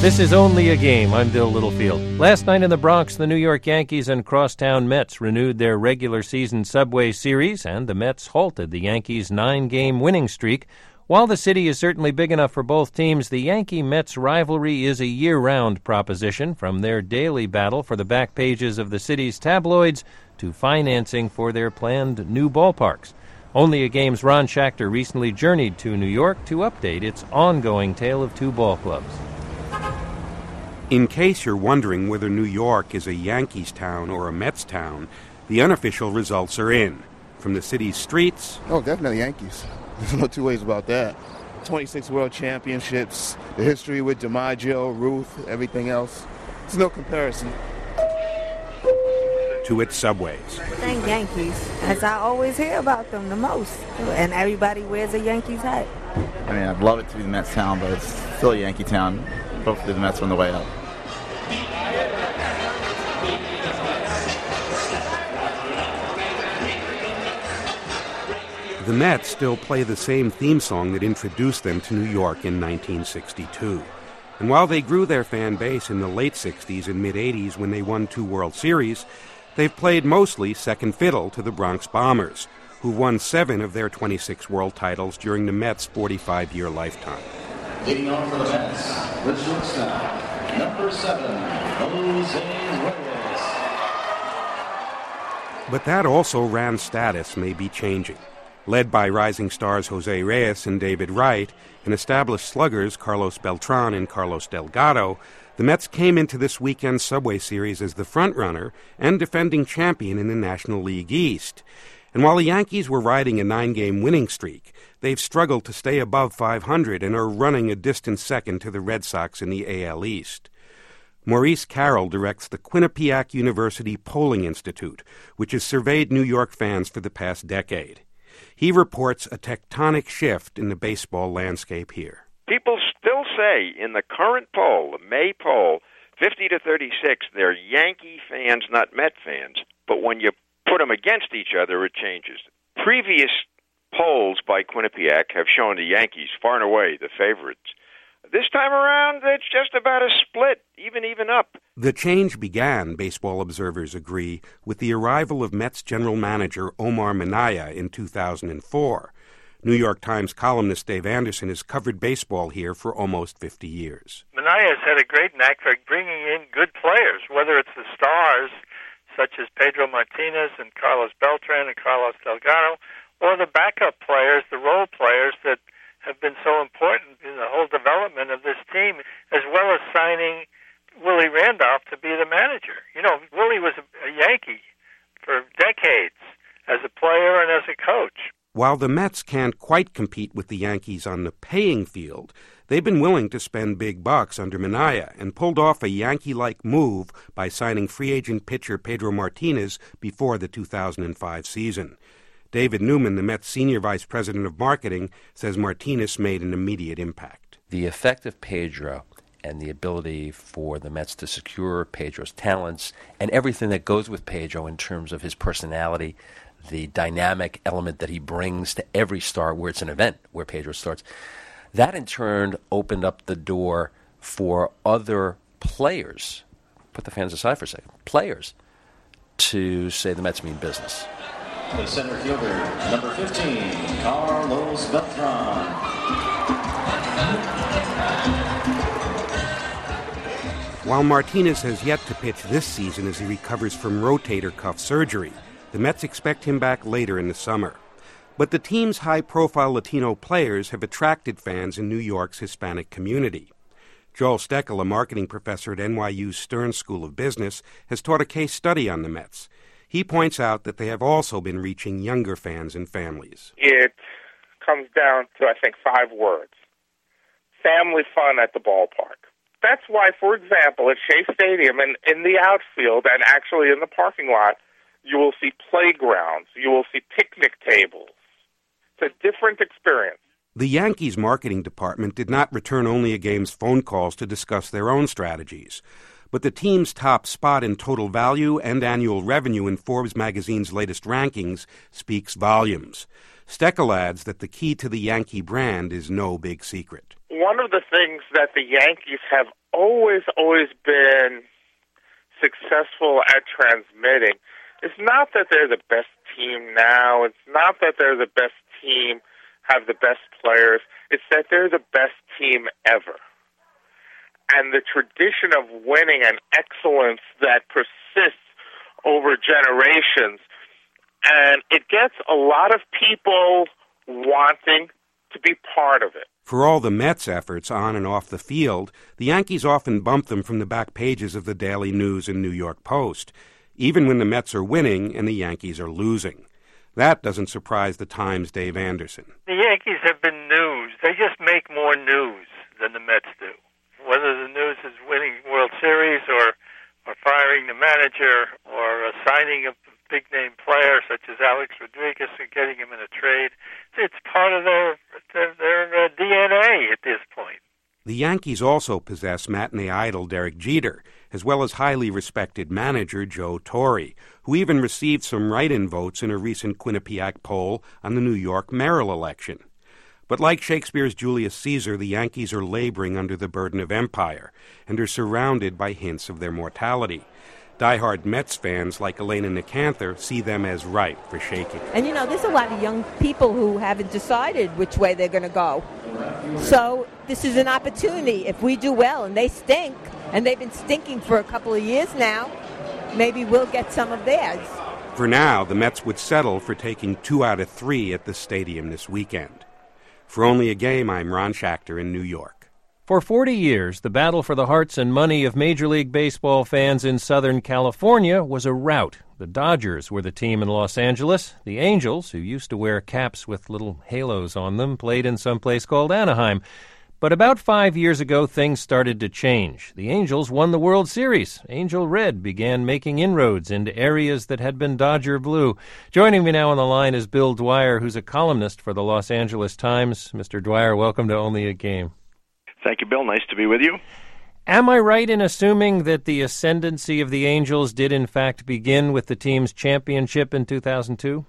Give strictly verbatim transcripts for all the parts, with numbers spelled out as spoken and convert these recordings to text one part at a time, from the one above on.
This is Only a Game. I'm Bill Littlefield. Last night in the Bronx, the New York Yankees and Crosstown Mets renewed their regular season Subway Series, and the Mets halted the Yankees' nine-game winning streak. While the city is certainly big enough for both teams, the Yankee-Mets rivalry is a year-round proposition, from their daily battle for the back pages of the city's tabloids to financing for their planned new ballparks. Only a Game's Ron Schachter recently journeyed to New York to update its ongoing tale of two ball clubs. In case you're wondering whether New York is a Yankees town or a Mets town, the unofficial results are in. From the city's streets... Oh, definitely Yankees. There's no two ways about that. twenty-six World Championships, the history with DiMaggio, Ruth, everything else. There's no comparison. To its subways. Thank Yankees, as I always hear about them the most. And everybody wears a Yankees hat. I mean, I'd love it to be the Mets town, but it's still a Yankee town. Hopefully the Mets are on the way up. The Mets still play the same theme song that introduced them to New York in nineteen sixty-two. And while they grew their fan base in the late sixties and mid-eighties when they won two World Series, they've played mostly second fiddle to the Bronx Bombers, who won seven of their twenty-six world titles during the Mets' forty-five-year lifetime. Leading on for the Mets, the shortstop, number seven, Jose Reyes. But that also ran status may be changing. Led by rising stars Jose Reyes and David Wright, and established sluggers Carlos Beltran and Carlos Delgado, the Mets came into this weekend's Subway Series as the frontrunner and defending champion in the National League East. And while the Yankees were riding a nine-game winning streak, they've struggled to stay above five hundred and are running a distant second to the Red Sox in the A L East. Maurice Carroll directs the Quinnipiac University Polling Institute, which has surveyed New York fans for the past decade. He reports a tectonic shift in the baseball landscape here. People still say in the current poll, the May poll, fifty to thirty-six, they're Yankee fans, not Met fans. But when you put them against each other, it changes. Previous polls by Quinnipiac have shown the Yankees far and away the favorites. This time around, it's just about a split, even even up. The change began, baseball observers agree, with the arrival of Mets general manager Omar Minaya in two thousand four. New York Times columnist Dave Anderson has covered baseball here for almost fifty years. Minaya has had a great knack for bringing in good players, whether it's the stars, such as Pedro Martinez and Carlos Beltran and Carlos Delgado, or the backup players, the role players that have been so important in the whole development of this team, as well as signing Willie Randolph to be the manager. You know, Willie was a Yankee for decades as a player and as a coach. While the Mets can't quite compete with the Yankees on the paying field, they've been willing to spend big bucks under Minaya and pulled off a Yankee-like move by signing free agent pitcher Pedro Martinez before the two thousand five season. David Newman, the Mets senior vice president of marketing, says Martinez made an immediate impact. The effect of Pedro and the ability for the Mets to secure Pedro's talents and everything that goes with Pedro in terms of his personality, the dynamic element that he brings to every start where it's an event where Pedro starts, that in turn opened up the door for other players, put the fans aside for a second, players, to say the Mets mean business. The center fielder, number fifteen, Carlos Beltran. While Martinez has yet to pitch this season as he recovers from rotator cuff surgery, the Mets expect him back later in the summer. But the team's high-profile Latino players have attracted fans in New York's Hispanic community. Joel Steckel, a marketing professor at N Y U's Stern School of Business, has taught a case study on the Mets. He points out that they have also been reaching younger fans and families. It comes down to, I think, five words. Family fun at the ballpark. That's why, for example, at Shea Stadium and in the outfield and actually in the parking lot, you will see playgrounds. You will see picnic tables. It's a different experience. The Yankees marketing department did not return Only a Game's phone calls to discuss their own strategies. But the team's top spot in total value and annual revenue in Forbes magazine's latest rankings speaks volumes. Steckel adds that the key to the Yankee brand is no big secret. one of the things that the Yankees have always, always been successful at transmitting is not that they're the best team now. It's not that they're the best team, have the best players. It's that they're the best team ever. And the tradition of winning and excellence that persists over generations. And it gets a lot of people wanting to be part of it. For all the Mets' efforts on and off the field, the Yankees often bump them from the back pages of the Daily News and New York Post, even when the Mets are winning and the Yankees are losing. That doesn't surprise the Times' Dave Anderson. The Yankees have been news. They just make more news than the Mets do. Whether the news is winning World Series or, or firing the manager or uh, signing a big-name player such as Alex Rodriguez and getting him in a trade, it's part of their, their, their uh, D N A at this point. The Yankees also possess matinee idol Derek Jeter, as well as highly respected manager Joe Torre, who even received some write-in votes in a recent Quinnipiac poll on the New York mayoral election. But like Shakespeare's Julius Caesar, the Yankees are laboring under the burden of empire and are surrounded by hints of their mortality. Diehard Mets fans like Elena Nicanther see them as ripe for shaking. And, you know, there's a lot of young people who haven't decided which way they're going to go. So this is an opportunity. If we do well and they stink, and they've been stinking for a couple of years now, maybe we'll get some of theirs. For now, the Mets would settle for taking two out of three at the stadium this weekend. For Only a Game, I'm Ron Schachter in New York. For forty years, the battle for the hearts and money of Major League Baseball fans in Southern California was a rout. The Dodgers were the team in Los Angeles. The Angels, who used to wear caps with little halos on them, played in some place called Anaheim. But about five years ago, things started to change. The Angels won the World Series. Angel Red began making inroads into areas that had been Dodger blue. Joining me now on the line is Bill Dwyer, who's a columnist for the Los Angeles Times. Mister Dwyer, welcome to Only a Game. Thank you, Bill. Nice to be with you. Am I right in assuming that the ascendancy of the Angels did in fact begin with the team's championship in two thousand two?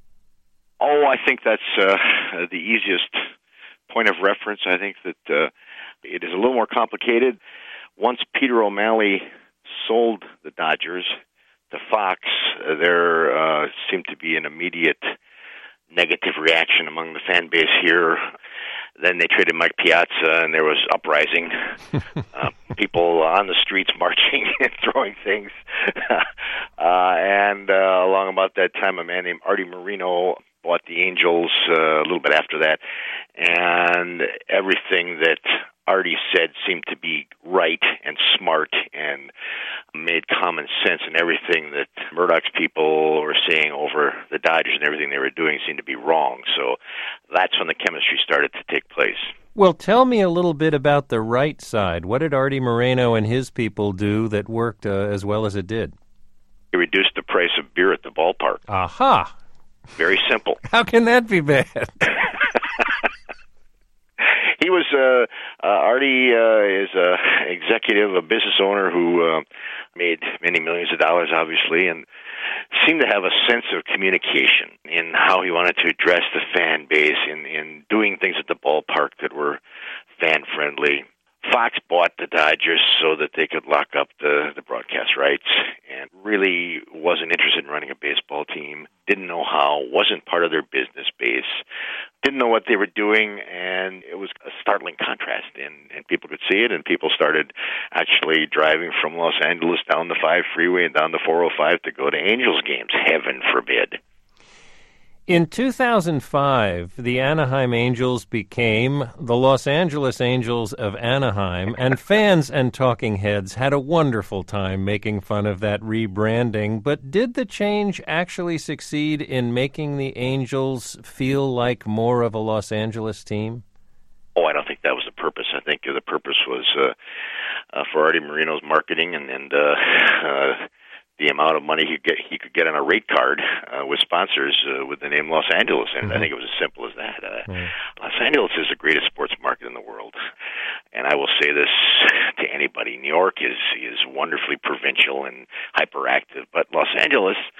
Oh, I think that's uh, the easiest point of reference. I think that uh, it is a little more complicated. Once Peter O'Malley sold the Dodgers to Fox, uh, there uh, seemed to be an immediate negative reaction among the fan base here. Then they traded Mike Piazza, and there was uprising. uh, people on the streets marching and throwing things. uh, and uh, along about that time, a man named Artie Moreno bought the Angels uh, a little bit after that. And everything that Artie said seemed to be right and smart and made common sense, and everything that Murdoch's people were saying over the Dodgers and everything they were doing seemed to be wrong. So that's when the chemistry started to take place. Well, tell me a little bit about the right side. What did Artie Moreno and his people do that worked uh, as well as it did? He reduced the price of beer at the ballpark. Aha! Very simple. How can that be bad? He was, uh, uh, Artie uh, is a executive, a business owner who uh, made many millions of dollars, obviously, and seemed to have a sense of communication in how he wanted to address the fan base, in, in doing things at the ballpark that were fan-friendly. Fox bought the Dodgers so that they could lock up the, the broadcast rights, and really wasn't interested in running a baseball team, didn't know how, wasn't part of their business base, didn't know what they were doing, and it was a startling contrast, and, and people could see it, and people started actually driving from Los Angeles down the five freeway and down the four oh five to go to Angels games, heaven forbid. In two thousand five, the Anaheim Angels became the Los Angeles Angels of Anaheim, and fans and talking heads had a wonderful time making fun of that rebranding. But did the change actually succeed in making the Angels feel like more of a Los Angeles team? Oh, I don't think that was the purpose. I think the purpose was uh, uh, for Artie Moreno's marketing and, and uh, uh, the amount of money he could get, he could get on a rate card uh, with sponsors uh, with the name Los Angeles, and mm-hmm. I think it was as simple as that. Uh, mm-hmm. Los Angeles is the greatest sports market in the world, and I will say this to anybody: New York is is wonderfully provincial and hyperactive, but Los Angeles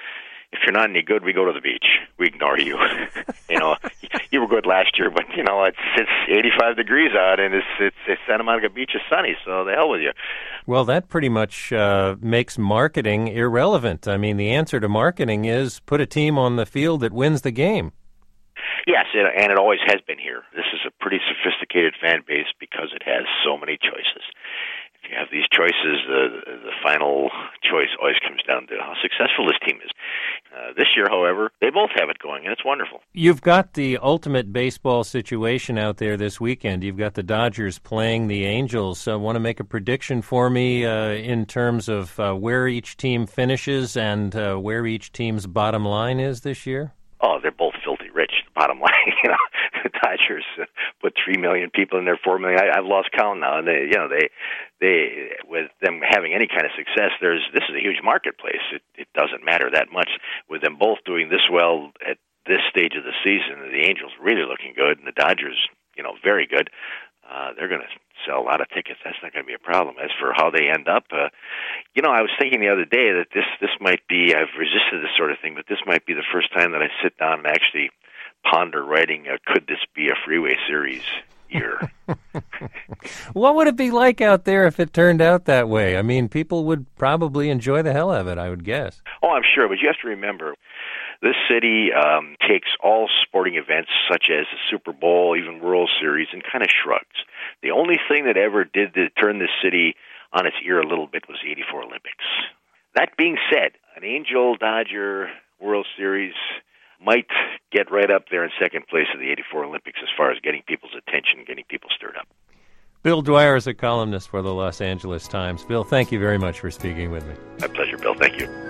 if you're not any good, we go to the beach. We ignore you. You know, you were good last year, but you know it's it's eighty-five degrees out, and it's it's, it's Santa Monica Beach is sunny, so the hell with you. Well, that pretty much uh, makes marketing irrelevant. I mean, the answer to marketing is put a team on the field that wins the game. Yes, it, and it always has been here. This is a pretty sophisticated fan base because it has so many choices. If you have these choices, the the final choice always comes down to how successful this team is. Uh, this year, however, they both have it going, and it's wonderful. You've got the ultimate baseball situation out there this weekend. You've got the Dodgers playing the Angels. So want to make a prediction for me uh, in terms of uh, where each team finishes and uh, where each team's bottom line is this year? Oh, they're both filthy rich. Bottom line, you know, the Dodgers uh, put three million people in there, four million. I, I've lost count now, and they, you know, they, they, with them having any kind of success, there's this is a huge marketplace. It, it doesn't matter that much with them both doing this well at this stage of the season. The Angels really looking good, and the Dodgers, you know, very good. Uh, they're going to sell a lot of tickets. That's not going to be a problem. As for how they end up, uh, you know, I was thinking the other day that this this might be. I've resisted this sort of thing, but this might be the first time that I sit down and actually ponder writing a "Could this be a Freeway Series" year? What would it be like out there if it turned out that way? I mean, people would probably enjoy the hell out of it, I would guess. Oh, I'm sure, but you have to remember, this city um, takes all sporting events such as the Super Bowl, even World Series, and kind of shrugs. The only thing that ever did to turn this city on its ear a little bit was the eighty-four Olympics. That being said, an Angel-Dodger World Series might get right up there in second place of the eighty-four Olympics as far as getting people's attention, getting people stirred up. Bill Dwyer is a columnist for the Los Angeles Times. Bill, thank you very much for speaking with me. My pleasure, Bill. Thank you.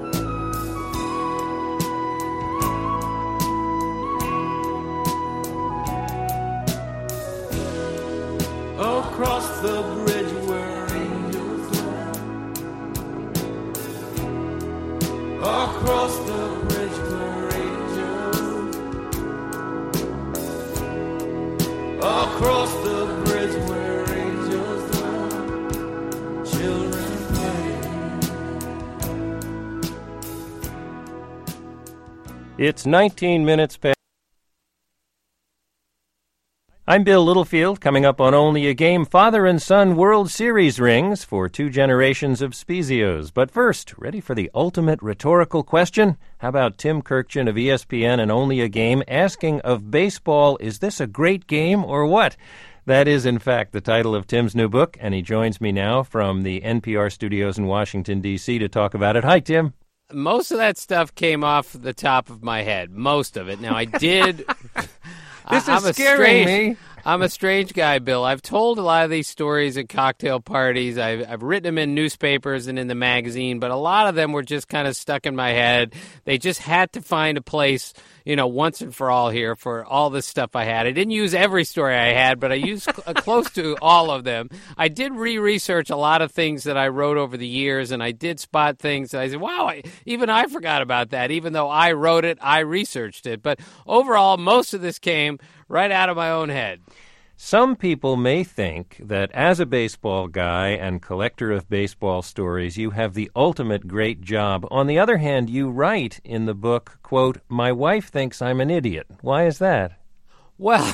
Across the bridge where angels are. Across the bridge where angels. Across the bridge where angels are. Children play. It's nineteen minutes past. I'm Bill Littlefield, coming up on Only a Game, father and son World Series rings for two generations of Spezios. But first, ready for the ultimate rhetorical question? How about Tim Kurkjian of E S P N and Only a Game asking of baseball, is this a great game or what? That is, in fact, the title of Tim's new book, and he joins me now from the N P R studios in Washington, D C to talk about it. Hi, Tim. Most of that stuff came off the top of my head. Most of it. Now, I did... This I, is I'm scaring strange, me. I'm a strange guy, Bill. I've told a lot of these stories at cocktail parties. I've, I've written them in newspapers and in the magazine, but a lot of them were just kind of stuck in my head. They just had to find a place, you know, once and for all here for all this stuff I had. I didn't use every story I had, but I used cl- close to all of them. I did re-research a lot of things that I wrote over the years, and I did spot things that I said, wow, I, even I forgot about that. Even though I wrote it, I researched it. But overall, most of this came right out of my own head. Some people may think that as a baseball guy and collector of baseball stories, you have the ultimate great job. On the other hand, you write in the book, quote, "My wife thinks I'm an idiot." Why is that? Well,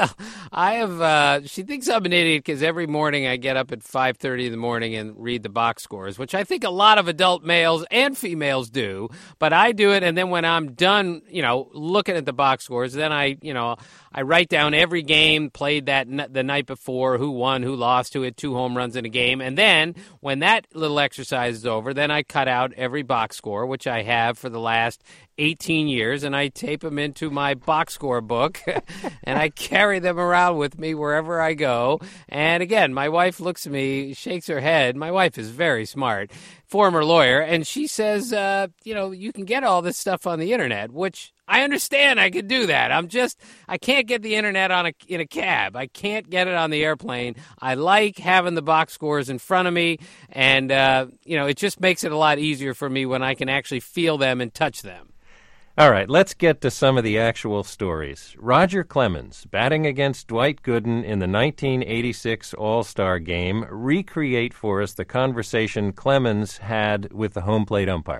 I have, uh, she thinks I'm an idiot because every morning I get up at five thirty in the morning and read the box scores, which I think a lot of adult males and females do. But I do it, and then when I'm done, you know, looking at the box scores, then I, you know, I write down every game played that n- the night before, who won, who lost, who had two home runs in a game. And then when that little exercise is over, then I cut out every box score, which I have for the last eighteen years, and I tape them into my box score book, and I carry them around with me wherever I go. And again, my wife looks at me, shakes her head. My wife is very smart, former lawyer, and she says, uh, you know, you can get all this stuff on the internet, which I understand I could do that. I'm just, I can't get the internet on a, in a cab. I can't get it on the airplane. I like having the box scores in front of me, and, uh, you know, it just makes it a lot easier for me when I can actually feel them and touch them. All right, let's get to some of the actual stories. Roger Clemens, batting against Dwight Gooden in the nineteen eighty-six All-Star Game. Recreate for us the conversation Clemens had with the home plate umpire.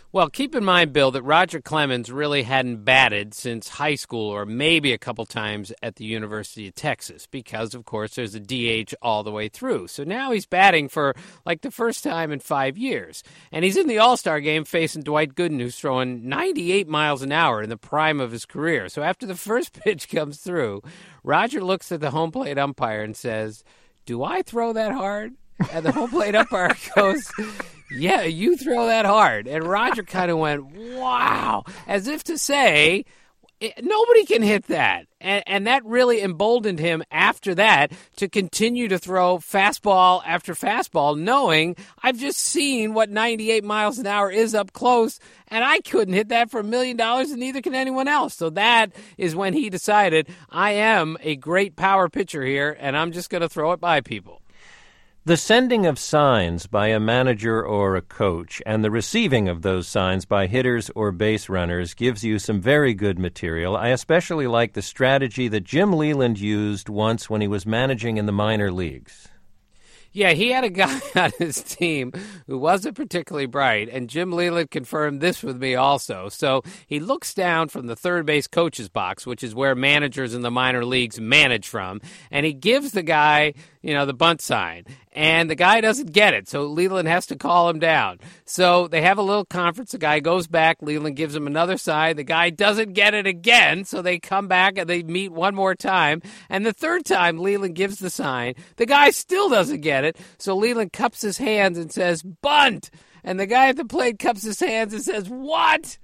Well, keep in mind, Bill, that Roger Clemens really hadn't batted since high school or maybe a couple times at the University of Texas because, of course, there's a D H all the way through. So now he's batting for, like, the first time in five years. And he's in the All-Star game facing Dwight Gooden, who's throwing ninety-eight miles an hour in the prime of his career. So after the first pitch comes through, Roger looks at the home plate umpire and says, "Do I throw that hard?" And the home plate umpire goes, "Yeah, you throw that hard." And Roger kind of went, wow, as if to say, nobody can hit that. And, and that really emboldened him after that to continue to throw fastball after fastball, knowing I've just seen what ninety-eight miles an hour is up close, and I couldn't hit that for a million dollars, and neither can anyone else. So that is when he decided, I am a great power pitcher here, and I'm just going to throw it by people. The sending of signs by a manager or a coach and the receiving of those signs by hitters or base runners gives you some very good material. I especially like the strategy that Jim Leyland used once when he was managing in the minor leagues. Yeah, he had a guy on his team who wasn't particularly bright, and Jim Leyland confirmed this with me also. So he looks down from the third base coach's box, which is where managers in the minor leagues manage from, and he gives the guy, you know, the bunt sign. And the guy doesn't get it, so Leyland has to call him down. So they have a little conference. The guy goes back. Leyland gives him another sign. The guy doesn't get it again, so they come back and they meet one more time. And the third time Leyland gives the sign, the guy still doesn't get it, so Leyland cups his hands and says, "Bunt!" And the guy at the plate cups his hands and says, "What?"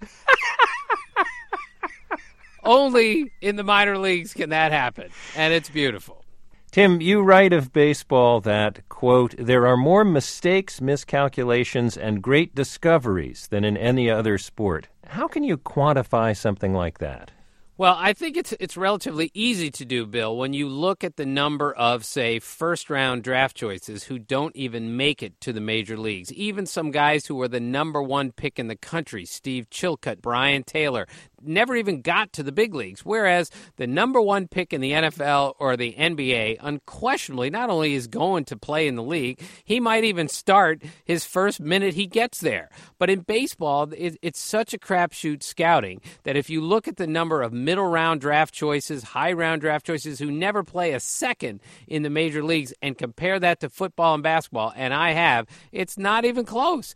Only in the minor leagues can that happen, and it's beautiful. Tim, you write of baseball that, quote, "there are more mistakes, miscalculations, and great discoveries than in any other sport." How can you quantify something like that? Well, I think it's it's relatively easy to do, Bill, when you look at the number of, say, first-round draft choices who don't even make it to the major leagues. Even some guys who were the number one pick in the country, Steve Chilcutt, Brian Taylor, never even got to the big leagues, whereas the number one pick in the N F L or the N B A unquestionably not only is going to play in the league, he might even start his first minute he gets there. But in baseball, it, it's such a crapshoot scouting that if you look at the number of middle-round draft choices, high-round draft choices who never play a second in the major leagues and compare that to football and basketball, and I have, it's not even close.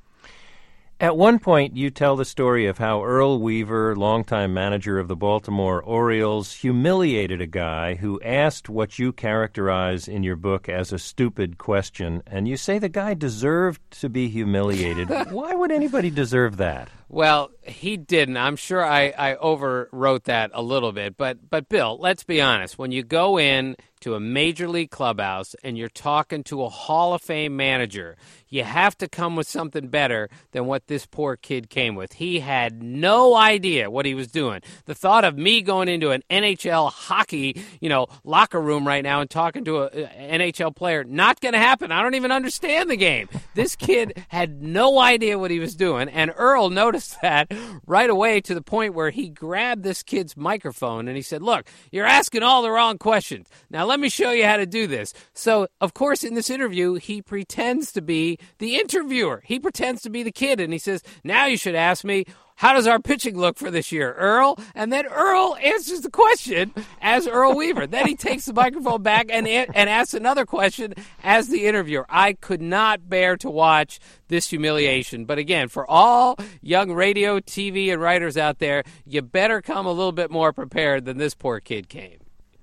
At one point, you tell the story of how Earl Weaver, longtime manager of the Baltimore Orioles, humiliated a guy who asked what you characterize in your book as a stupid question, and you say the guy deserved to be humiliated. Why would anybody deserve that? Well, he didn't. I'm sure I, I overwrote that a little bit. But, but Bill, let's be honest. When you go in to a major league clubhouse and you're talking to a Hall of Fame manager, you have to come with something better than what this poor kid came with. He had no idea what he was doing. The thought of me going into an N H L hockey, you know, locker room right now and talking to an N H L player, not going to happen. I don't even understand the game. This kid had no idea what he was doing, and Earl noticed that right away to the point where he grabbed this kid's microphone and he said, "Look, you're asking all the wrong questions. Now let me show you how to do this." So, of course, in this interview, he pretends to be the interviewer. He pretends to be the kid, and he says, "Now you should ask me, how does our pitching look for this year, Earl?" And then Earl answers the question as Earl Weaver. Then he takes the microphone back and and asks another question as the interviewer. I could not bear to watch this humiliation. But again, for all young radio, T V, and writers out there, you better come a little bit more prepared than this poor kid came.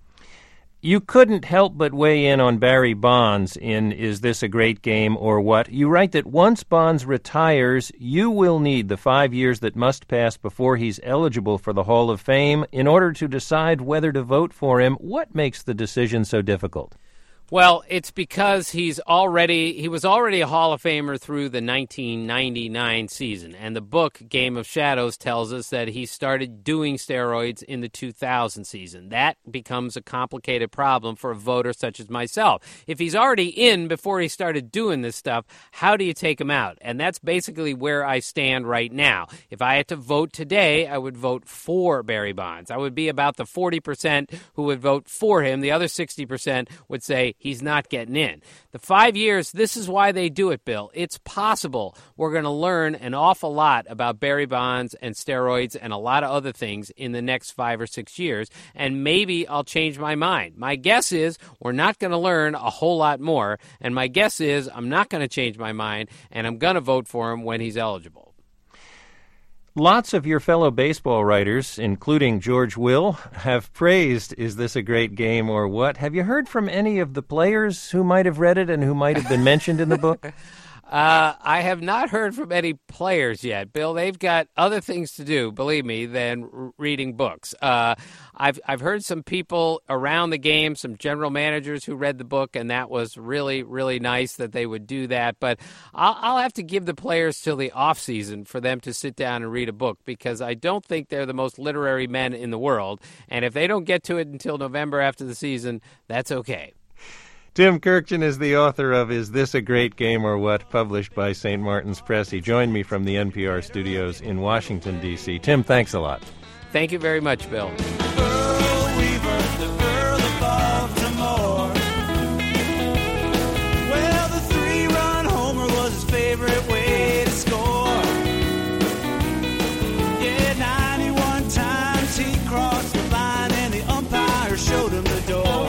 You couldn't help but weigh in on Barry Bonds in Is This a Great Game or What? You write that once Bonds retires, you will need the five years that must pass before he's eligible for the Hall of Fame in order to decide whether to vote for him. What makes the decision so difficult? Well, it's because he's already he was already a Hall of Famer through the nineteen ninety-nine season, and the book Game of Shadows tells us that he started doing steroids in the two thousand season. That becomes a complicated problem for a voter such as myself. If he's already in before he started doing this stuff, how do you take him out? And that's basically where I stand right now. If I had to vote today, I would vote for Barry Bonds. I would be about the forty percent who would vote for him. The other sixty percent would say, say he's not getting in. The five years, this is why they do it, Bill. It's possible we're going to learn an awful lot about Barry Bonds and steroids and a lot of other things in the next five or six years, and maybe I'll change my mind. My guess is we're not going to learn a whole lot more, and my guess is I'm not going to change my mind, and I'm going to vote for him when he's eligible. Lots of your fellow baseball writers, including George Will, have praised Is This a Great Game or What? Have you heard from any of the players who might have read it and who might have been mentioned in the book? Uh, I have not heard from any players yet, Bill. They've got other things to do, believe me, than r- reading books. Uh, I've I've heard some people around the game, some general managers who read the book, and that was really, really nice that they would do that. But I'll, I'll have to give the players till the off season for them to sit down and read a book, because I don't think they're the most literary men in the world. And if they don't get to it until November after the season, that's okay. Tim Kurkjian is the author of Is This a Great Game or What?, published by Saint Martin's Press. He joined me from the N P R studios in Washington, D C Tim, thanks a lot. Thank you very much, Bill. Earl Weaver, the Earl of Baltimore. Well, the three-run homer was his favorite way to score. Yeah, ninety-one times he crossed the line and the umpire showed him the door.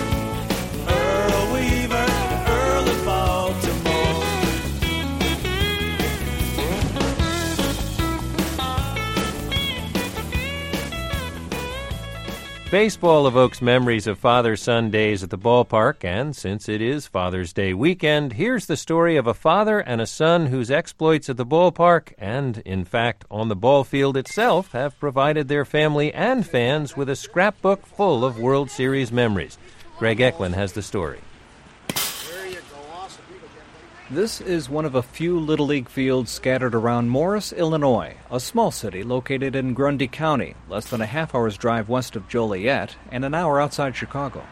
Baseball evokes memories of father-son days at the ballpark, and since it is Father's Day weekend, here's the story of a father and a son whose exploits at the ballpark and, in fact, on the ball field itself have provided their family and fans with a scrapbook full of World Series memories. Greg Eklund has the story. This is one of a few Little League fields scattered around Morris, Illinois, a small city located in Grundy County, less than a half hour's drive west of Joliet and an hour outside Chicago.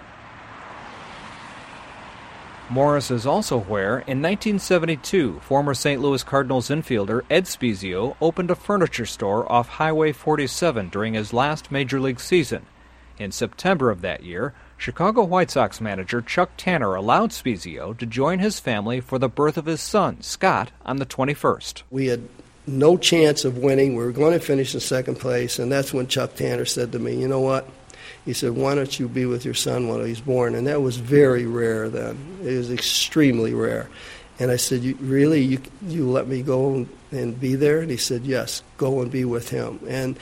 Morris is also where, in nineteen seventy-two, former Saint Louis Cardinals infielder Ed Spiezio opened a furniture store off Highway forty-seven during his last Major League season. In September of that year, Chicago White Sox manager Chuck Tanner allowed Spiezio to join his family for the birth of his son, Scott, on the twenty-first. We had no chance of winning. We were going to finish in second place, and that's when Chuck Tanner said to me, you know what? He said, why don't you be with your son when he's born? And that was very rare then. It was extremely rare. And I said, you, really, you, you let me go and be there? And he said, yes, go and be with him. And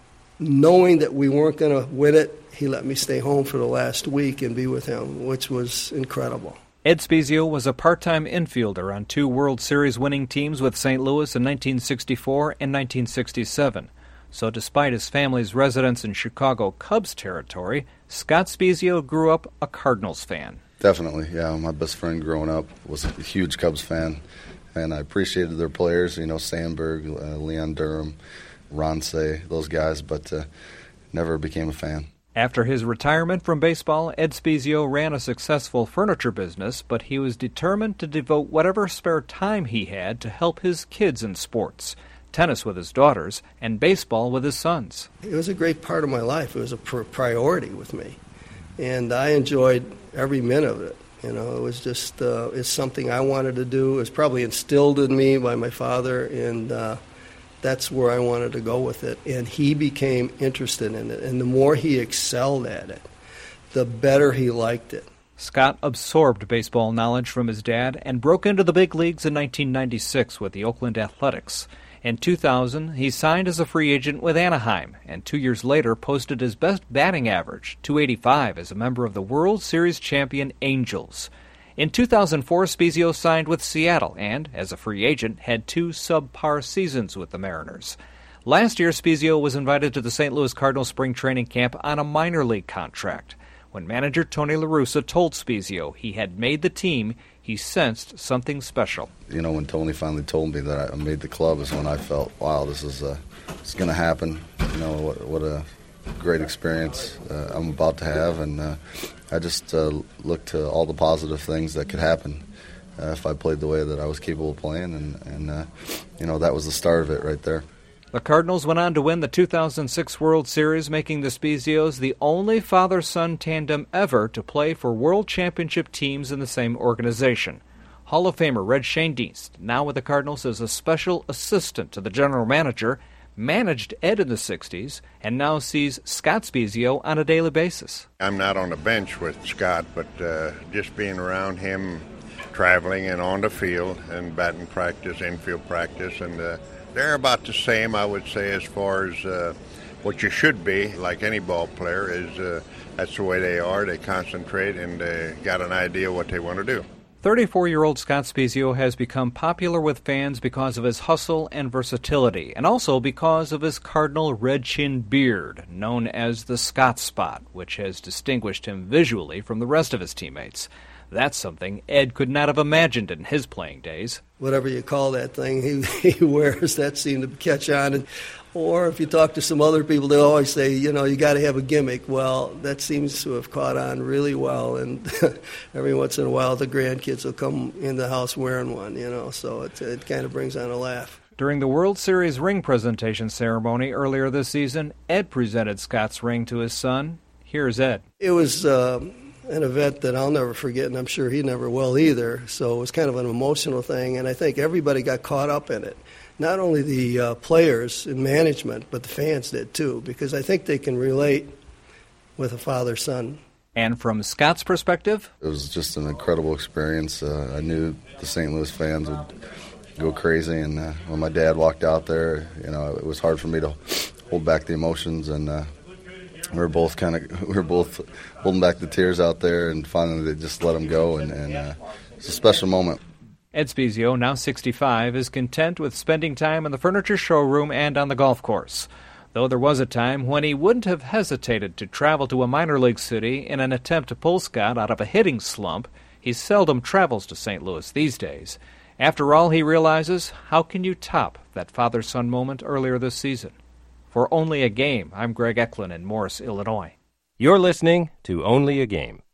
knowing that we weren't going to win it, he let me stay home for the last week and be with him, which was incredible. Ed Spiezio was a part-time infielder on two World Series winning teams with Saint Louis in nineteen sixty-four and nineteen sixty-seven. So despite his family's residence in Chicago Cubs territory, Scott Spiezio grew up a Cardinals fan. Definitely, yeah. My best friend growing up was a huge Cubs fan, and I appreciated their players, you know, Sandberg, uh, Leon Durham, Ronce, those guys, but uh, never became a fan. After his retirement from baseball, Ed Spiezio ran a successful furniture business, but he was determined to devote whatever spare time he had to help his kids in sports, tennis with his daughters, and baseball with his sons. It was a great part of my life. It was a pr- priority with me, and I enjoyed every minute of it. You know, it was just, uh, it's something I wanted to do. It was probably instilled in me by my father, and uh, that's where I wanted to go with it. And he became interested in it. And the more he excelled at it, the better he liked it. Scott absorbed baseball knowledge from his dad and broke into the big leagues in nineteen ninety-six with the Oakland Athletics. In two thousand, he signed as a free agent with Anaheim, and two years later posted his best batting average, two eighty-five, as a member of the World Series champion Angels. In two thousand four, Spiezio signed with Seattle and, as a free agent, had two subpar seasons with the Mariners. Last year, Spiezio was invited to the Saint Louis Cardinals spring training camp on a minor league contract. When manager Tony La Russa told Spiezio he had made the team, he sensed something special. You know, when Tony finally told me that I made the club is when I felt, wow, this is uh, it's going to happen. You know, what, what a great experience uh, I'm about to have, and uh, I just uh, looked to all the positive things that could happen uh, if I played the way that I was capable of playing, and, and uh, you know, that was the start of it right there. The Cardinals went on to win the two thousand six World Series, making the Spizios the only father-son tandem ever to play for World Championship teams in the same organization. Hall of Famer Red Schoendienst, now with the Cardinals as a special assistant to the general manager, managed Ed in the sixties, and now sees Scott Spezio on a daily basis. I'm not on the bench with Scott, but uh, just being around him, traveling and on the field, and batting practice, infield practice, and uh, they're about the same, I would say, as far as uh, what you should be, like any ball player, is uh, that's the way they are. They concentrate and they got an idea what they want to do. thirty-four-year-old Scott Spezio has become popular with fans because of his hustle and versatility, and also because of his cardinal red-chin beard, known as the Scott Spot, which has distinguished him visually from the rest of his teammates. That's something Ed could not have imagined in his playing days. Whatever you call that thing he, he wears, that seemed to catch on. And, or if you talk to some other people, they always say, you know, you got to have a gimmick. Well, that seems to have caught on really well. And every once in a while, the grandkids will come in the house wearing one, you know, so it, it kind of brings on a laugh. During the World Series ring presentation ceremony earlier this season, Ed presented Scott's ring to his son. Here's Ed. It was Uh, an event that I'll never forget, and I'm sure he never will either. So it was kind of an emotional thing, and I think everybody got caught up in it. Not only the uh, players and management, but the fans did too, because I think they can relate with a father-son. And from Scott's perspective? It was just an incredible experience. Uh, I knew the Saint Louis fans would go crazy, and uh, when my dad walked out there, you know, it was hard for me to hold back the emotions, and uh, we were both kind of we were both holding back the tears out there, and finally they just let him go, and, and uh, it's a special moment. Ed Spezio, now sixty-five, is content with spending time in the furniture showroom and on the golf course, though there was a time when he wouldn't have hesitated to travel to a minor league city in an attempt to pull Scott out of a hitting slump. He seldom travels to Saint Louis these days. After all, he realizes, how can you top that father-son moment earlier this season? For Only a Game, I'm Greg Eklund in Morris, Illinois. You're listening to Only a Game.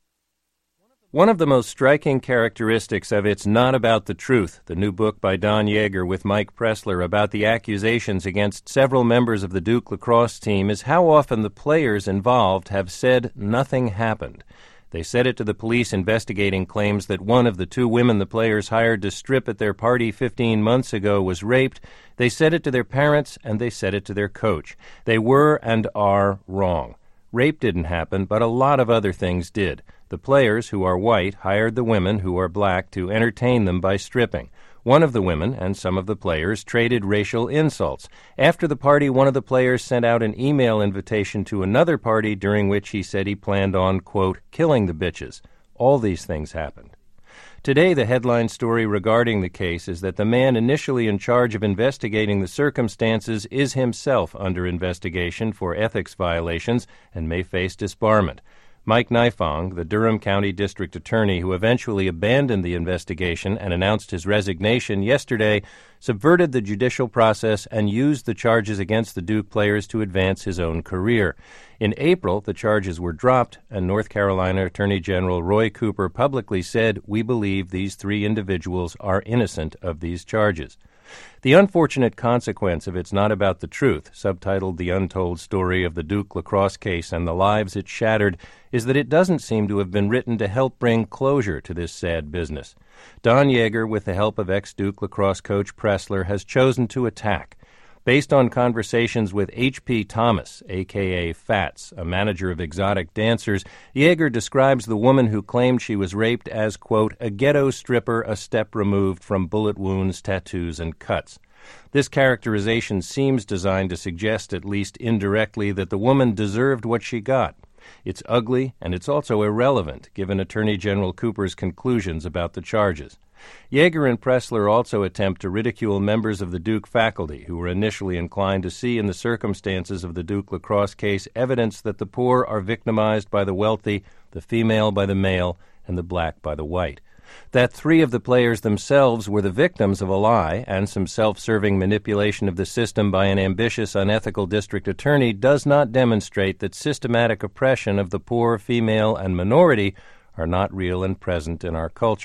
One of the most striking characteristics of It's Not About the Truth, the new book by Don Yeager with Mike Pressler about the accusations against several members of the Duke lacrosse team, is how often the players involved have said nothing happened. They said it to the police investigating claims that one of the two women the players hired to strip at their party fifteen months ago was raped. They said it to their parents, and they said it to their coach. They were and are wrong. Rape didn't happen, but a lot of other things did. The players, who are white, hired the women, who are black, to entertain them by stripping. One of the women and some of the players traded racial insults. After the party, one of the players sent out an email invitation to another party during which he said he planned on, quote, killing the bitches. All these things happened. Today, the headline story regarding the case is that the man initially in charge of investigating the circumstances is himself under investigation for ethics violations and may face disbarment. Mike Nifong, the Durham County District Attorney who eventually abandoned the investigation and announced his resignation yesterday, subverted the judicial process and used the charges against the Duke players to advance his own career. In April, the charges were dropped, and North Carolina Attorney General Roy Cooper publicly said, "We believe these three individuals are innocent of these charges." The unfortunate consequence of It's Not About the Truth, subtitled The Untold Story of the Duke lacrosse case and the Lives It Shattered, is that it doesn't seem to have been written to help bring closure to this sad business. Don Yeager, with the help of ex-Duke lacrosse coach Pressler, has chosen to attack. Based on conversations with H P Thomas, a k a. Fats, a manager of exotic dancers, Yeager describes the woman who claimed she was raped as, quote, a ghetto stripper a step removed from bullet wounds, tattoos, and cuts. This characterization seems designed to suggest, at least indirectly, that the woman deserved what she got. It's ugly, and it's also irrelevant, given Attorney General Cooper's conclusions about the charges. Yeager and Pressler also attempt to ridicule members of the Duke faculty who were initially inclined to see in the circumstances of the Duke lacrosse case evidence that the poor are victimized by the wealthy, the female by the male, and the black by the white. That three of the players themselves were the victims of a lie and some self-serving manipulation of the system by an ambitious, unethical district attorney does not demonstrate that systematic oppression of the poor, female, and minority are not real and present in our culture.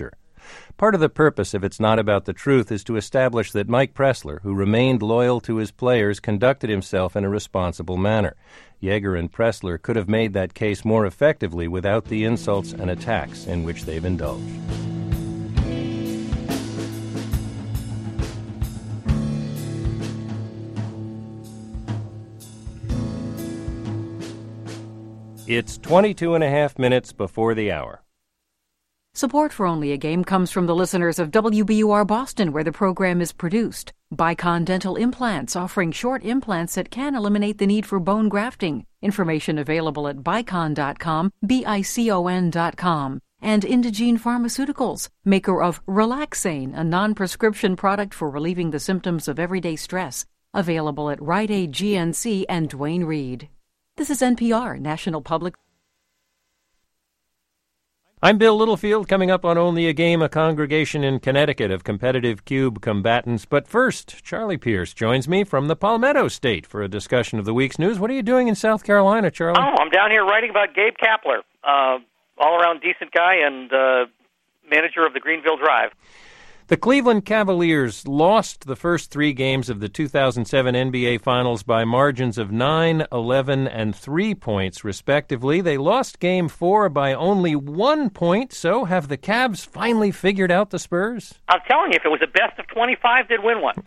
Part of the purpose of It's Not About the Truth is to establish that Mike Pressler, who remained loyal to his players, conducted himself in a responsible manner. Yeager and Pressler could have made that case more effectively without the insults and attacks in which they've indulged. It's twenty-two and a half minutes before the hour. Support for Only a Game comes from the listeners of W B U R Boston, where the program is produced. Bicon Dental Implants, offering short implants that can eliminate the need for bone grafting. Information available at bicon dot com, B I C O N dot com. And Indegene Pharmaceuticals, maker of Relaxane, a non-prescription product for relieving the symptoms of everyday stress. Available at Rite Aid G N C and Duane Reade. This is N P R, National Public. I'm Bill Littlefield. Coming up on Only a Game, a congregation in Connecticut of competitive cube combatants. But first, Charlie Pierce joins me from the Palmetto State for a discussion of the week's news. What are you doing in South Carolina, Charlie? Oh, I'm down here writing about Gabe Kapler, uh, all-around decent guy and uh, manager of the Greenville Drive. The Cleveland Cavaliers lost the first three games of the two thousand seven N B A Finals by margins of nine, eleven, and three points, respectively. They lost Game four by only one point, so have the Cavs finally figured out the Spurs? I'm telling you, if it was a best of twenty-five, they'd win one.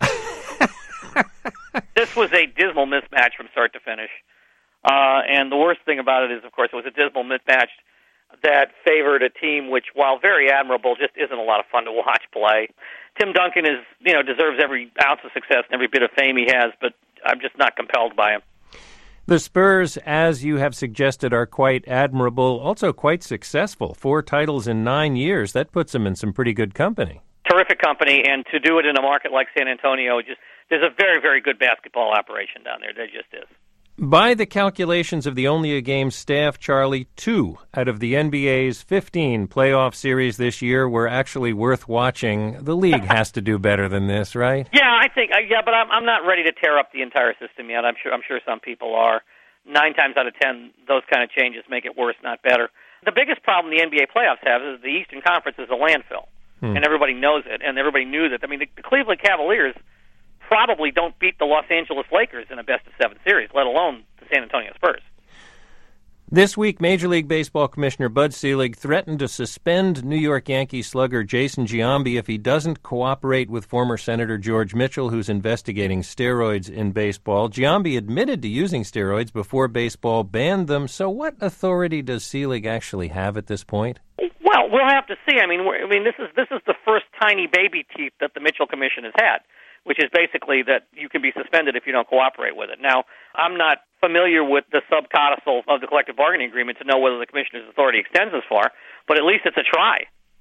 This was a dismal mismatch from start to finish. Uh, and the worst thing about it is, of course, it was a dismal mismatch that favored a team which, while very admirable, just isn't a lot of fun to watch play. Tim Duncan is, you know, deserves every ounce of success and every bit of fame he has, but I'm just not compelled by him. The Spurs, as you have suggested, are quite admirable, also quite successful. Four titles in nine years. That puts them in some pretty good company. Terrific company, and to do it in a market like San Antonio, just there's a very, very good basketball operation down there. There just is. By the calculations of the Only a Game staff, Charlie, two out of the N B A's fifteen playoff series this year were actually worth watching. The league has to do better than this, right? Yeah, I think. Uh, yeah, but I'm I'm not ready to tear up the entire system yet. I'm sure I'm sure some people are. Nine times out of ten, those kind of changes make it worse, not better. The biggest problem the N B A playoffs have is the Eastern Conference is a landfill, hmm. and everybody knows it, and everybody knew that. I mean, the, the Cleveland Cavaliers probably don't beat the Los Angeles Lakers in a best-of-seven series, let alone the San Antonio Spurs. This week, Major League Baseball Commissioner Bud Selig threatened to suspend New York Yankees slugger Jason Giambi if he doesn't cooperate with former Senator George Mitchell, who's investigating steroids in baseball. Giambi admitted to using steroids before baseball banned them. So what authority does Selig actually have at this point? Well, we'll have to see. I mean, we're, I mean, this is this is the first tiny baby teeth that the Mitchell Commission has had, which is basically that you can be suspended if you don't cooperate with it. Now, I'm not familiar with the subcodicil of the collective bargaining agreement to know whether the commissioner's authority extends as far, but at least it's a try.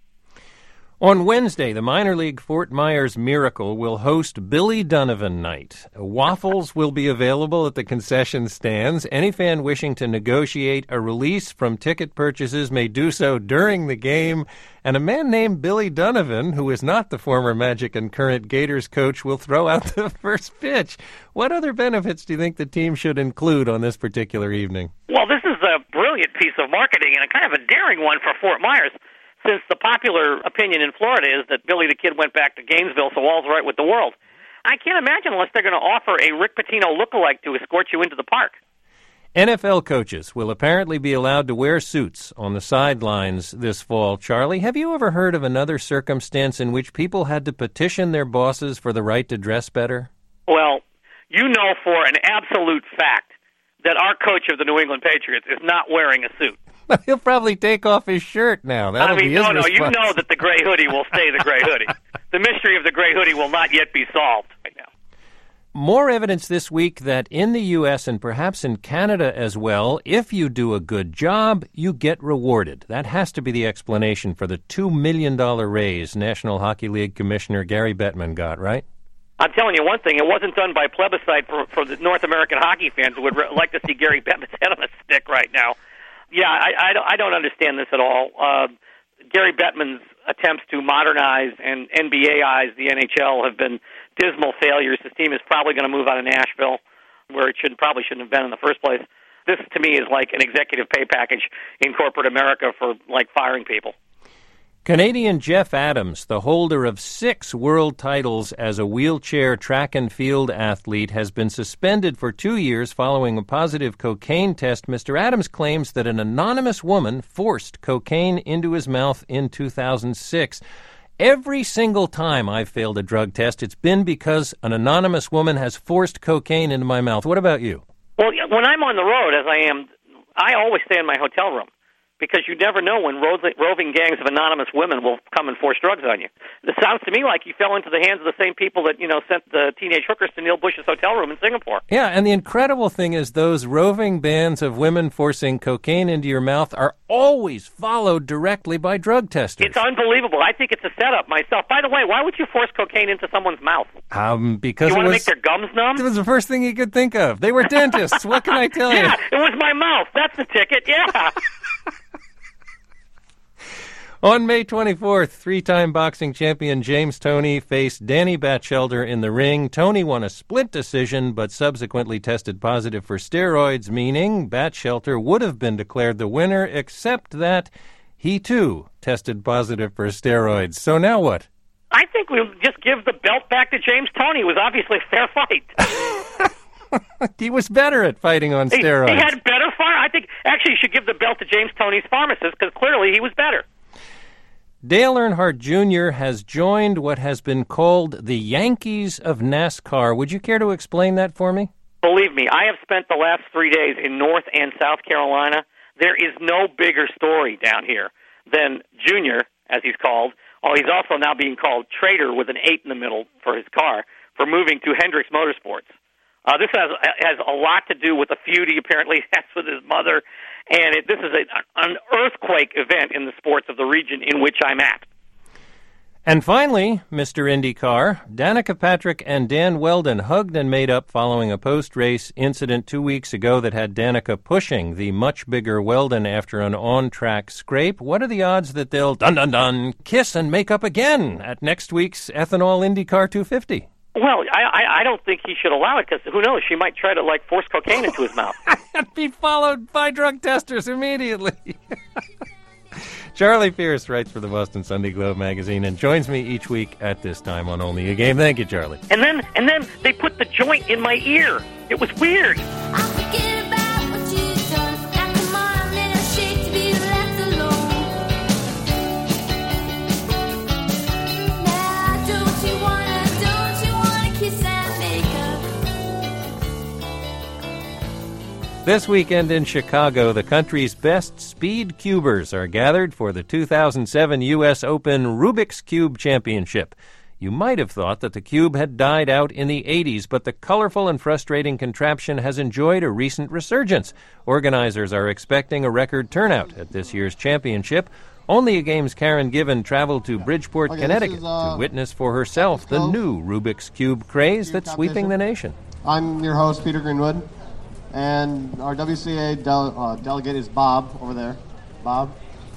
On Wednesday, the minor league Fort Myers Miracle will host Billy Donovan Night. Waffles will be available at the concession stands. Any fan wishing to negotiate a release from ticket purchases may do so during the game. And a man named Billy Donovan, who is not the former Magic and current Gators coach, will throw out the first pitch. What other benefits do you think the team should include on this particular evening? Well, this is a brilliant piece of marketing and a kind of a daring one for Fort Myers, since the popular opinion in Florida is that Billy the Kid went back to Gainesville, so all's right with the world. I can't imagine unless they're going to offer a Rick Pitino lookalike to escort you into the park. N F L coaches will apparently be allowed to wear suits on the sidelines this fall. Charlie, have you ever heard of another circumstance in which people had to petition their bosses for the right to dress better? Well, you know for an absolute fact that our coach of the New England Patriots is not wearing a suit. He'll probably take off his shirt now. That'll I mean, be his no, no, response. you know that the gray hoodie will stay the gray hoodie. The mystery of the gray hoodie will not yet be solved right now. More evidence this week that in the U S and perhaps in Canada as well, if you do a good job, you get rewarded. That has to be the explanation for the two million dollars raise National Hockey League Commissioner Gary Bettman got, right? I'm telling you one thing, it wasn't done by plebiscite for, for the North American hockey fans who would re- like to see Gary Bettman's head on a stick right now. Yeah, I, I, don't, I don't understand this at all. Uh, Gary Bettman's attempts to modernize and N B A-ize the N H L have been dismal failures. His team is probably going to move out of Nashville, where it should probably shouldn't have been in the first place. This, to me, is like an executive pay package in corporate America for, like, firing people. Canadian Jeff Adams, the holder of six world titles as a wheelchair track and field athlete, has been suspended for two years following a positive cocaine test. Mister Adams claims that an anonymous woman forced cocaine into his mouth in two thousand six. Every single time I've failed a drug test, it's been because an anonymous woman has forced cocaine into my mouth. What about you? Well, when I'm on the road, as I am, I always stay in my hotel room, because you never know when ro- roving gangs of anonymous women will come and force drugs on you. It sounds to me like you fell into the hands of the same people that, you know, sent the teenage hookers to Neil Bush's hotel room in Singapore. Yeah, and the incredible thing is those roving bands of women forcing cocaine into your mouth are always followed directly by drug testers. It's unbelievable. I think it's a setup myself. By the way, why would you force cocaine into someone's mouth? Um, because you it want to was, make their gums numb? It was the first thing you could think of. They were dentists. What can I tell you? Yeah, it was my mouth. That's the ticket. Yeah. On May twenty-fourth, three-time boxing champion James Toney faced Danny Batchelder in the ring. Toney won a split decision, but subsequently tested positive for steroids, meaning Batchelder would have been declared the winner, except that he, too, tested positive for steroids. So now what? I think we'll just give the belt back to James Toney. It was obviously a fair fight. He was better at fighting on he, steroids. He had better far. I think actually you should give the belt to James Toney's pharmacist, because clearly he was better. Dale Earnhardt Junior has joined what has been called the Yankees of NASCAR. Would you care to explain that for me? Believe me, I have spent the last three days in North and South Carolina. There is no bigger story down here than Junior, as he's called. Oh, he's also now being called Trader with an eight in the middle for his car, for moving to Hendricks Motorsports. Uh, this has has a lot to do with a feud he apparently has with his mother, and it, this is a, an earthquake event in the sports of the region in which I'm at. And finally, Mister IndyCar, Danica Patrick and Dan Wheldon hugged and made up following a post-race incident two weeks ago that had Danica pushing the much bigger Wheldon after an on-track scrape. What are the odds that they'll, dun-dun-dun, kiss and make up again at next week's Ethanol IndyCar two fifty? Well, I, I, I don't think he should allow it, because who knows, she might try to, like, force cocaine into his mouth. And be followed by drug testers immediately. Charlie Pierce writes for the Boston Sunday Globe magazine and joins me each week at this time on Only a Game. Thank you, Charlie. And then, and then they put the joint in my ear. It was weird. This weekend in Chicago, the country's best speed cubers are gathered for the two thousand seven U S Open Rubik's Cube Championship. You might have thought that the cube had died out in the eighties, but the colorful and frustrating contraption has enjoyed a recent resurgence. Organizers are expecting a record turnout at this year's championship. Only a Game's Karen Given traveled to Bridgeport, okay, Connecticut, is, uh, to witness for herself the new Rubik's Cube craze that's sweeping the nation. I'm your host, Peter Greenwood. And our W C A dele- uh, delegate is Bob over there. Bob?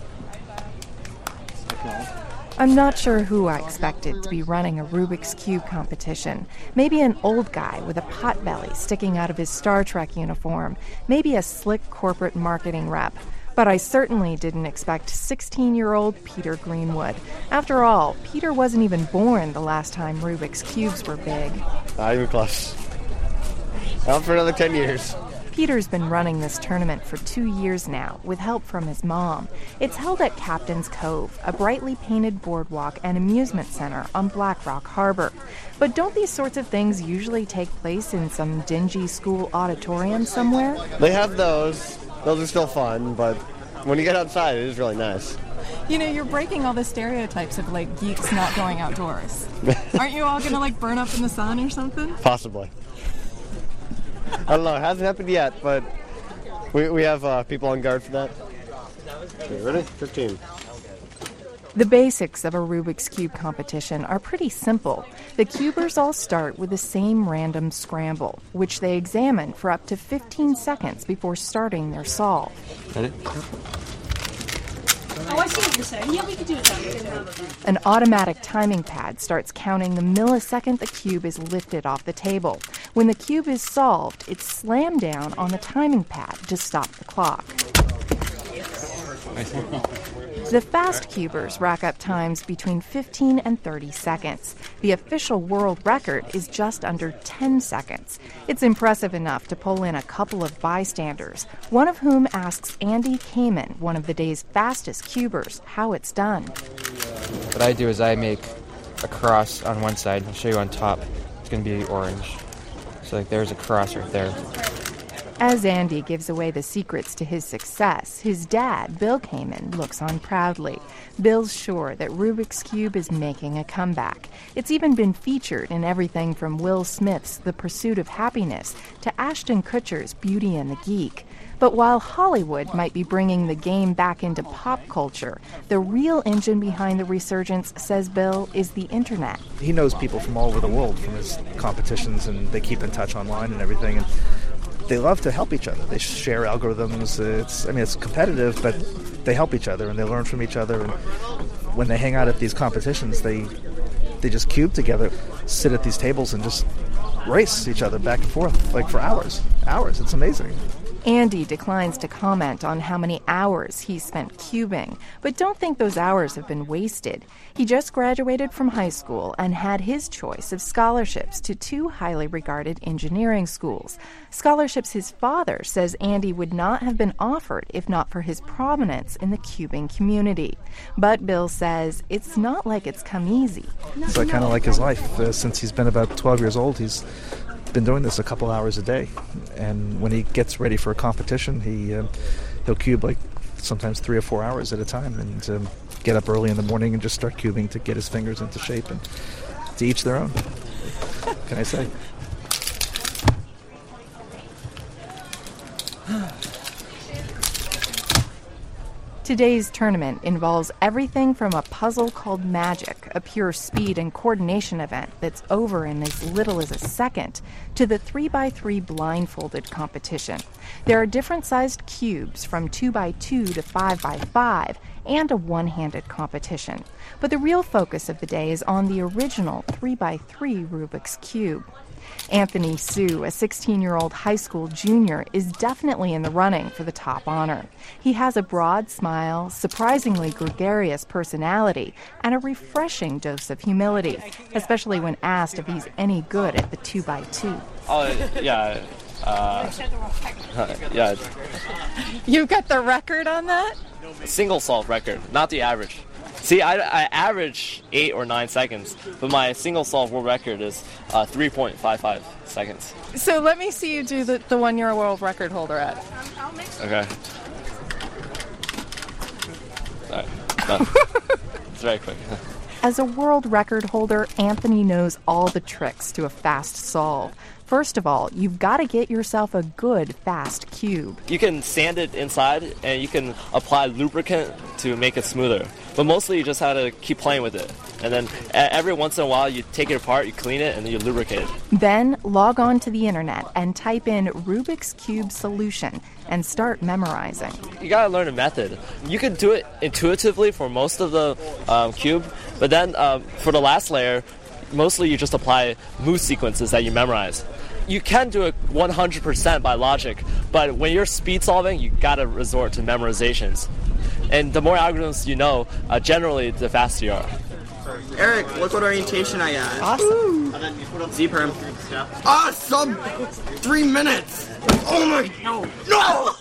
Okay. I'm not sure who I expected to be running a Rubik's Cube competition. Maybe an old guy with a potbelly sticking out of his Star Trek uniform. Maybe a slick corporate marketing rep. But I certainly didn't expect sixteen-year-old Peter Greenwood. After all, Peter wasn't even born the last time Rubik's Cubes were big. Not even close. Out for another ten years. Peter's been running this tournament for two years now, with help from his mom. It's held at Captain's Cove, a brightly painted boardwalk and amusement center on Black Rock Harbor. But don't these sorts of things usually take place in some dingy school auditorium somewhere? They have those. Those are still fun, but when you get outside, it is really nice. You know, you're breaking all the stereotypes of, like, geeks not going outdoors. Aren't you all going to, like, burn up in the sun or something? Possibly. I don't know. It hasn't happened yet, but we we have uh, people on guard for that. Okay, ready? fifteen. The basics of a Rubik's Cube competition are pretty simple. The cubers all start with the same random scramble, which they examine for up to fifteen seconds before starting their solve. Ready? Oh, I see what you're saying. Yeah, we could do it that way. An automatic timing pad starts counting the millisecond the cube is lifted off the table. When the cube is solved, it's slammed down on the timing pad to stop the clock. The fast cubers rack up times between fifteen and thirty seconds. The official world record is just under ten seconds. It's impressive enough to pull in a couple of bystanders, one of whom asks Andy Kamen, one of the day's fastest cubers, how it's done. What I do is I make a cross on one side. I'll show you on top. It's going to be orange. So like there's a cross right there. As Andy gives away the secrets to his success, his dad, Bill Kamen, looks on proudly. Bill's sure that Rubik's Cube is making a comeback. It's even been featured in everything from Will Smith's The Pursuit of Happiness to Ashton Kutcher's Beauty and the Geek. But while Hollywood might be bringing the game back into pop culture, the real engine behind the resurgence, says Bill, is the internet. He knows people from all over the world from his competitions, and they keep in touch online and everything. And they love to help each other. They share algorithms. It's, I mean, it's competitive, but they help each other and they learn from each other. And when they hang out at these competitions, they they just cube together, sit at these tables, and just race each other back and forth, like for hours. Hours. It's amazing. Andy declines to comment on how many hours he's spent cubing, but don't think those hours have been wasted. He just graduated from high school and had his choice of scholarships to two highly regarded engineering schools. Scholarships his father says Andy would not have been offered if not for his prominence in the cubing community. But Bill says it's not like it's come easy. It's like kind of like his life. Uh, since he's been about twelve years old, he's been doing this a couple hours a day, and when he gets ready for a competition, he uh, he'll cube like sometimes three or four hours at a time, and um, get up early in the morning and just start cubing to get his fingers into shape. And to each their own. What can I say? Today's tournament involves everything from a puzzle called Magic, a pure speed and coordination event that's over in as little as a second, to the three by three blindfolded competition. There are different sized cubes from two by two to five by five, and a one-handed competition. But the real focus of the day is on the original three by three Rubik's Cube. Anthony Sue, a sixteen-year-old high school junior, is definitely in the running for the top honor. He has a broad smile, surprisingly gregarious personality, and a refreshing dose of humility, especially when asked if he's any good at the two by two. Oh, yeah. Uh, yeah. You got the record on that? Single solve record, not the average. See, I, I average eight or nine seconds, but my single solve world record is uh, three point five five seconds. So let me see you do the, the one you're a world record holder at. Okay. All right, done. It's very quick. As a world record holder, Anthony knows all the tricks to a fast solve. First of all, you've got to get yourself a good, fast cube. You can sand it inside, and you can apply lubricant to make it smoother. But mostly you just have to keep playing with it. And then every once in a while, you take it apart, you clean it, and then you lubricate it. Then log on to the internet and type in Rubik's Cube solution and start memorizing. You got to learn a method. You can do it intuitively for most of the um, cube, but then um, for the last layer, mostly you just apply move sequences that you memorize. You can do it one hundred percent by logic, but when you're speed solving, you gotta resort to memorizations. And the more algorithms you know, uh, generally, the faster you are. Eric, look what orientation I got. Awesome. Z-perm. Awesome! Three minutes! Oh my... No! No!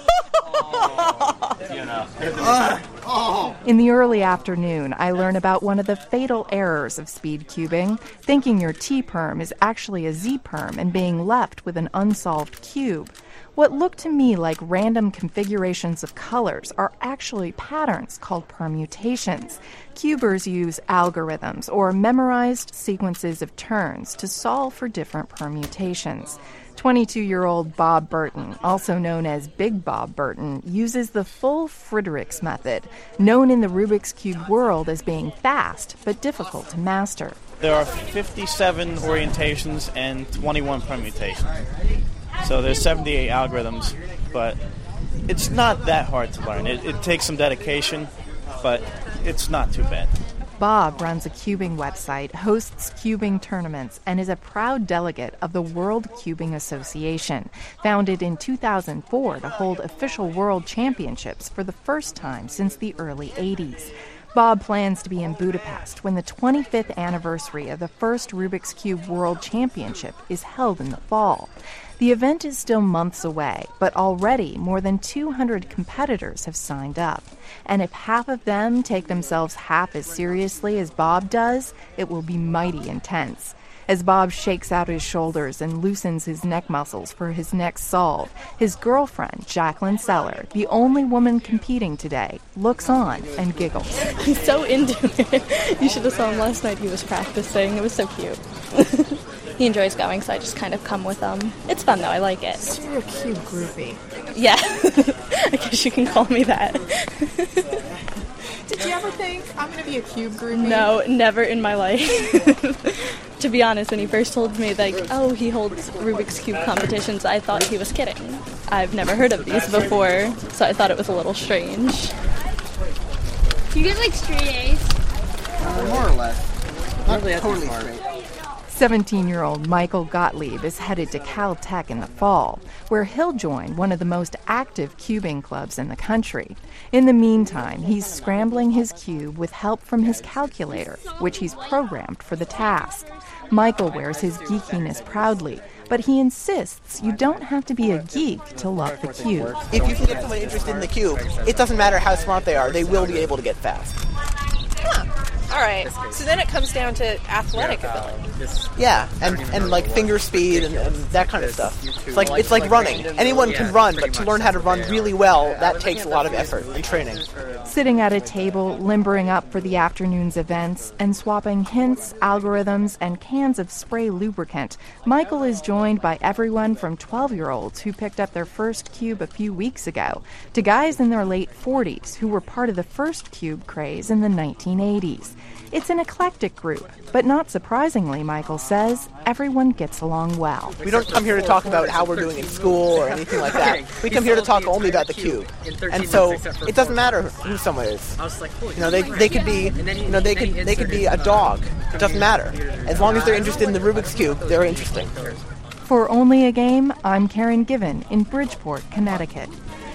Uh, oh. In the early afternoon, I learn about one of the fatal errors of speed cubing, thinking your T-perm is actually a Z-perm and being left with an unsolved cube. What look to me like random configurations of colors are actually patterns called permutations. Cubers use algorithms or memorized sequences of turns to solve for different permutations. twenty-two-year-old Bob Burton, also known as Big Bob Burton, uses the full Friedrichs method, known in the Rubik's Cube world as being fast but difficult to master. There are fifty-seven orientations and twenty-one permutations. So there's seventy-eight algorithms, but it's not that hard to learn. It, it takes some dedication, but it's not too bad. Bob runs a cubing website, hosts cubing tournaments, and is a proud delegate of the World Cubing Association, founded in two thousand four to hold official world championships for the first time since the early eighties. Bob plans to be in Budapest when the twenty-fifth anniversary of the first Rubik's Cube World Championship is held in the fall. The event is still months away, but already more than two hundred competitors have signed up. And if half of them take themselves half as seriously as Bob does, it will be mighty intense. As Bob shakes out his shoulders and loosens his neck muscles for his next solve, his girlfriend, Jacqueline Seller, the only woman competing today, looks on and giggles. He's so into it. You should have saw him last night. He was practicing. It was so cute. He enjoys going, so I just kind of come with him. It's fun, though. I like it. So you're a cube groupie. Yeah. I guess you can call me that. Did you ever think, I'm going to be a cube groupie? No, never in my life. To be honest, when he first told me, like, oh, he holds Rubik's Cube competitions, I thought he was kidding. I've never heard of these before, so I thought it was a little strange. You get like straight A's? Uh, more or less. Not really totally straight. seventeen-year-old Michael Gottlieb is headed to Caltech in the fall, where he'll join one of the most active cubing clubs in the country. In the meantime, he's scrambling his cube with help from his calculator, which he's programmed for the task. Michael wears his geekiness proudly, but he insists you don't have to be a geek to love the cube. If you can get someone interested in the cube, it doesn't matter how smart they are, they will be able to get fast. Huh. All right. So then it comes down to athletic ability. Yeah, and, and like finger speed and, and that kind of stuff. It's like it's like running. Anyone can run, but to learn how to run really well, that takes a lot of effort and training. Sitting at a table, limbering up for the afternoon's events, and swapping hints, algorithms, and cans of spray lubricant, Michael is joined by everyone from twelve-year-olds who picked up their first cube a few weeks ago to guys in their late forties who were part of the first cube craze in the nineteen eighties. It's an eclectic group, but not surprisingly, Michael says, everyone gets along well. We don't come here to talk about how we're doing in school or anything like that. We come here to talk only about the cube. And so it doesn't matter who someone is. You know, they they could be you know, they could they could be a dog. It doesn't matter. As long as they're interested in the Rubik's Cube, they're interesting. For Only a Game, I'm Karen Given in Bridgeport, Connecticut.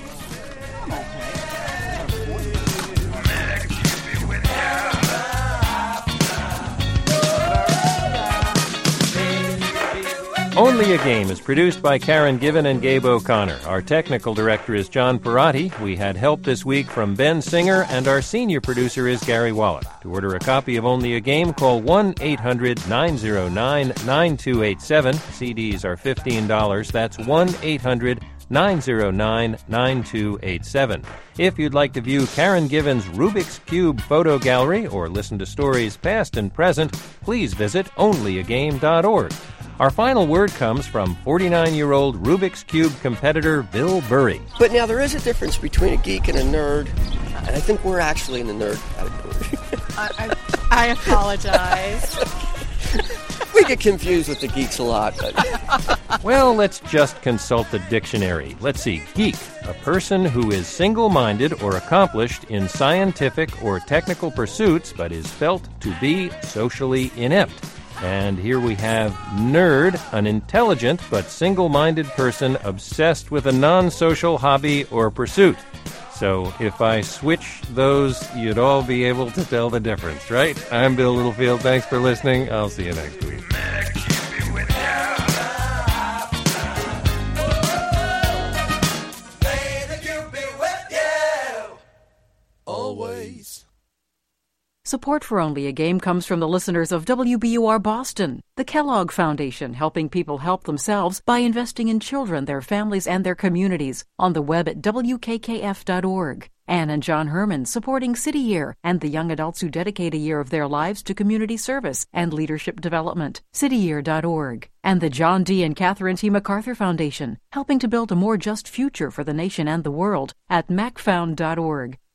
Only a Game is produced by Karen Given and Gabe O'Connor. Our technical director is John Perotti. We had help this week from Ben Singer, and our senior producer is Gary Wallach. To order a copy of Only a Game, call one eight hundred nine oh nine nine two eight seven. C Ds are fifteen dollars. That's one eight hundred nine oh nine nine two eight seven. If you'd like to view Karen Given's Rubik's Cube photo gallery or listen to stories past and present, please visit only a game dot org. Our final word comes from forty-nine-year-old Rubik's Cube competitor Bill Burry. But now there is a difference between a geek and a nerd, and I think we're actually in the nerd category. I, I, I apologize. We get confused with the geeks a lot. But... Well, let's just consult the dictionary. Let's see. Geek, a person who is single-minded or accomplished in scientific or technical pursuits, but is felt to be socially inept. And here we have nerd, an intelligent but single-minded person obsessed with a non-social hobby or pursuit. So if I switch those, you'd all be able to tell the difference, right? I'm Bill Littlefield. Thanks for listening. I'll see you next week. Always. Support for Only a Game comes from the listeners of W B U R Boston, the Kellogg Foundation, helping people help themselves by investing in children, their families, and their communities, on the web at W K K F dot org. Ann and John Herman, supporting City Year and the young adults who dedicate a year of their lives to community service and leadership development, city year dot org. And the John D. and Catherine T. MacArthur Foundation, helping to build a more just future for the nation and the world at mac found dot org.